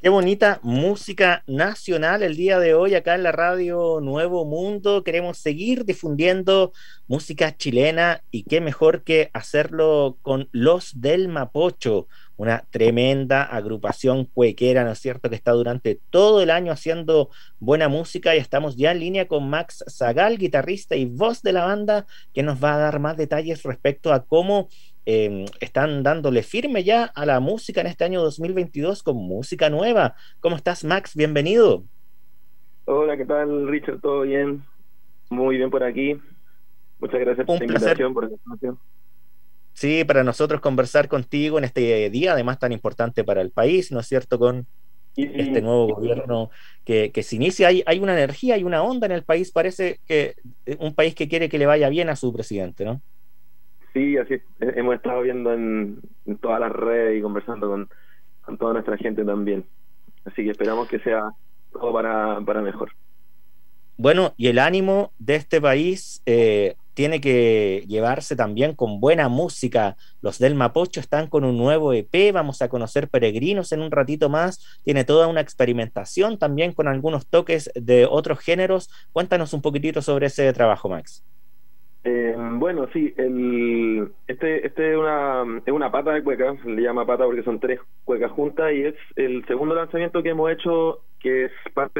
Qué bonita música nacional el día de hoy acá en la radio Nuevo Mundo. Queremos seguir difundiendo música chilena y qué mejor que hacerlo con Los del Mapocho, una tremenda agrupación cuequera, ¿no es cierto?, que está durante todo el año haciendo buena música y estamos ya en línea con Max Zagal, guitarrista y voz de la banda, que nos va a dar más detalles respecto a cómo están dándole firme ya a la música en este año 2022 con música nueva. ¿Cómo estás, Max? Bienvenido. Hola, ¿qué tal, Richard? ¿Todo bien? Muy bien por aquí. Muchas gracias por Un la placer, invitación, por la información. sí, para nosotros conversar contigo en este día, además tan importante para el país, ¿no es cierto?, con este Y nuevo gobierno que se inicia. Hay una energía, hay una onda en el país, parece que un país que quiere que le vaya bien a su presidente, ¿no? sí, así es. Hemos estado viendo en todas las redes y conversando con toda nuestra gente también. Así que esperamos que sea todo para mejor. Bueno, y el ánimo de este país tiene que llevarse también con buena música. Los del Mapocho están con un nuevo EP, vamos a conocer Peregrinos en un ratito más. Tiene toda una experimentación también con algunos toques de otros géneros. Cuéntanos un poquitito sobre ese trabajo, Max. Bueno, sí, este es una pata de cueca, se le llama pata porque son tres cuecas juntas y es el segundo lanzamiento que hemos hecho, que es parte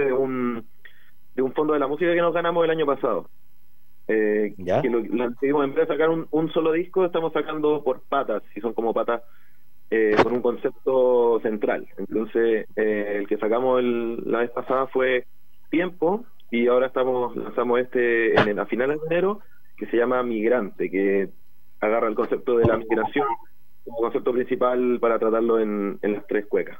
de un fondo de la música que nos ganamos el año pasado. ¿Ya? Que lo decidimos, en vez de sacar un solo disco, estamos sacando por patas, y son como patas con un concepto central. Entonces, el que sacamos la vez pasada fue Tiempo, y ahora lanzamos a finales de enero, que se llama Migrante, que agarra el concepto de la migración como concepto principal para tratarlo en las tres cuecas.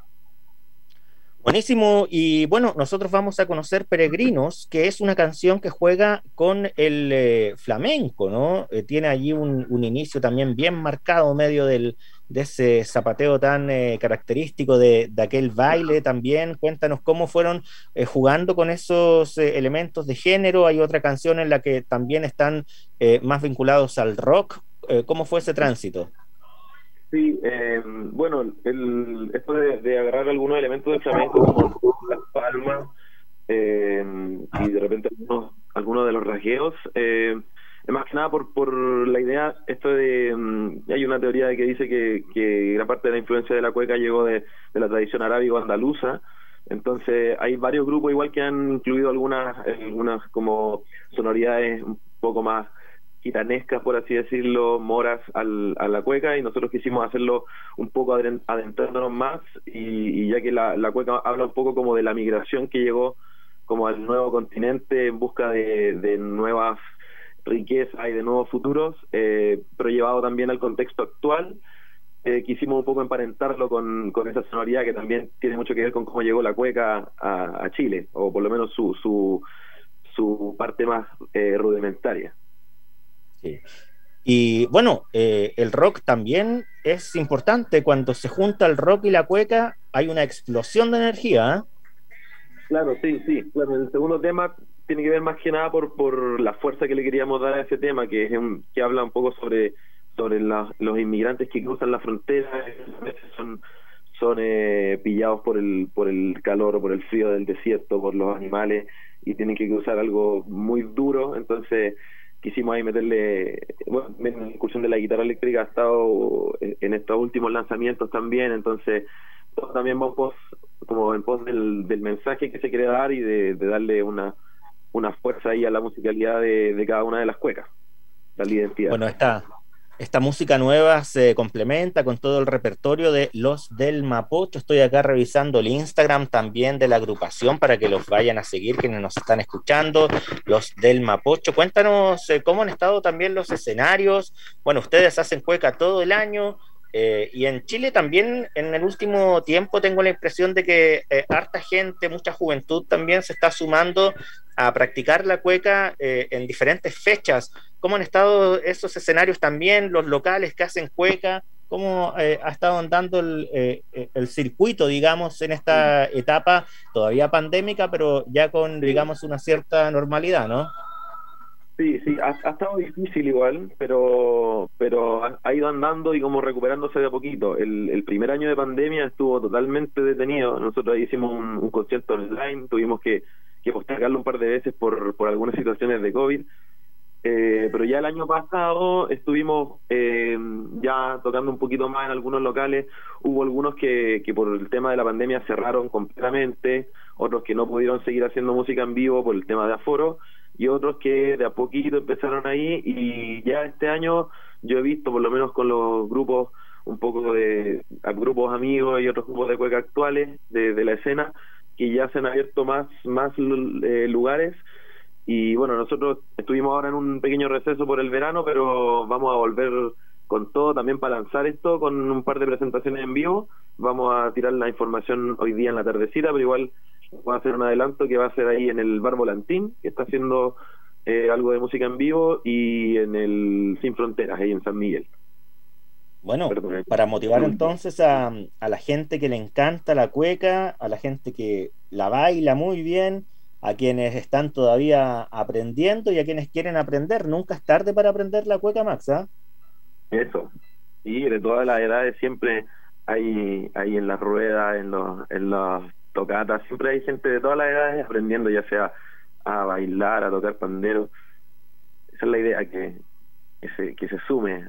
Buenísimo, y bueno, nosotros vamos a conocer Peregrinos, que es una canción que juega con el flamenco, ¿no? Tiene allí un inicio también bien marcado, medio de ese zapateo tan característico de aquel baile también. Cuéntanos cómo fueron jugando con esos elementos de género. Hay otra canción en la que también están más vinculados al rock. ¿Cómo fue ese tránsito? Sí, bueno, esto de agarrar algunos elementos del flamenco como las palmas y de repente algunos de los rasgueos, es más que nada por la idea, hay una teoría de que dice que gran parte de la influencia de la cueca llegó de la tradición arábigo andaluza. Entonces hay varios grupos igual que han incluido algunas como sonoridades un poco más gitanescas, por así decirlo, moras a la cueca, y nosotros quisimos hacerlo un poco adentrándonos más, y ya que la cueca habla un poco como de la migración que llegó como al nuevo continente en busca de nuevas riquezas y de nuevos futuros, pero llevado también al contexto actual. Quisimos un poco emparentarlo con esa sonoridad que también tiene mucho que ver con cómo llegó la cueca a Chile, o por lo menos su parte más rudimentaria. Sí. Y bueno, el rock también es importante. Cuando se junta el rock y la cueca, hay una explosión de energía, ¿eh? Claro, sí, sí. Claro, el segundo tema tiene que ver más que nada por la fuerza que le queríamos dar a ese tema, que habla un poco sobre los inmigrantes que cruzan la frontera. A veces son pillados por el calor o por el frío del desierto, por los animales, y tienen que cruzar algo muy duro. Entonces quisimos ahí meterle, bueno, en la incursión de la guitarra eléctrica ha estado en estos últimos lanzamientos también. Entonces todo también va como en pos del mensaje que se quiere dar, y de darle una fuerza ahí a la musicalidad de cada una de las cuecas, darle identidad. Bueno, esta música nueva se complementa con todo el repertorio de Los del Mapocho. Estoy acá revisando el Instagram también de la agrupación para que los vayan a seguir quienes nos están escuchando. Los del Mapocho. Cuéntanos cómo han estado también los escenarios. Bueno, ustedes hacen cueca todo el año. Y en Chile también en el último tiempo tengo la impresión de que harta gente, mucha juventud también se está sumando a practicar la cueca en diferentes fechas. ¿Cómo han estado esos escenarios también, los locales que hacen cueca? ¿Cómo ha estado andando el circuito, digamos, en esta etapa todavía pandémica, pero ya con, Sí, digamos, una cierta normalidad, ¿no? Sí, sí, ha estado difícil igual, pero ha ido andando y como recuperándose de a poquito. El primer año de pandemia estuvo totalmente detenido. Nosotros ahí hicimos un concierto online, tuvimos que postergarlo un par de veces por algunas situaciones de COVID. Pero ya el año pasado estuvimos ya tocando un poquito más en algunos locales. Hubo algunos que por el tema de la pandemia cerraron completamente, otros que no pudieron seguir haciendo música en vivo por el tema de aforo, y otros que de a poquito empezaron ahí. Y ya este año yo he visto, por lo menos con los grupos, un poco de a grupos amigos y otros grupos de cueca actuales de la escena, que ya se han abierto más lugares. Y bueno, nosotros estuvimos ahora en un pequeño receso por el verano, pero vamos a volver con todo también para lanzar esto con un par de presentaciones en vivo. Vamos a tirar la información hoy día en la tardecita, pero igual voy a hacer un adelanto que va a ser ahí en el Bar Volantín, que está haciendo algo de música en vivo, y en el Sin Fronteras, ahí en San Miguel. Bueno, Perdón. para motivar entonces a la gente que le encanta la cueca, a la gente que la baila muy bien, a quienes están todavía aprendiendo y a quienes quieren aprender. Nunca es tarde para aprender la cueca, Max, ¿ah? Eso. Y de todas las edades siempre hay en las ruedas, en los tocatas, siempre hay gente de todas las edades aprendiendo, ya sea a bailar, a tocar pandero. Esa es la idea, que se sume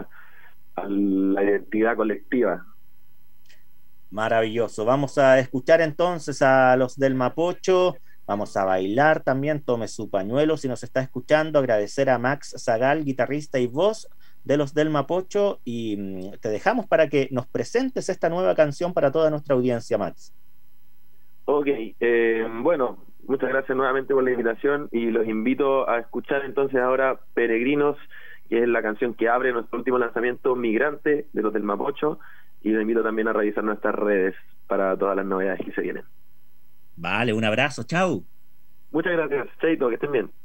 a la identidad colectiva. Maravilloso. Vamos a escuchar entonces a los del Mapocho. Vamos a bailar también. Tome su pañuelo si nos está escuchando. Agradecer a Max Zagal, guitarrista y voz de los del Mapocho. Y te dejamos para que nos presentes esta nueva canción para toda nuestra audiencia, Max. Ok, bueno, muchas gracias nuevamente por la invitación y los invito a escuchar entonces ahora Peregrinos, que es la canción que abre nuestro último lanzamiento, Migrante, de los del Mapocho, y los invito también a revisar nuestras redes para todas las novedades que se vienen. Vale, un abrazo. Chau. Muchas gracias, Cheito, que estén bien.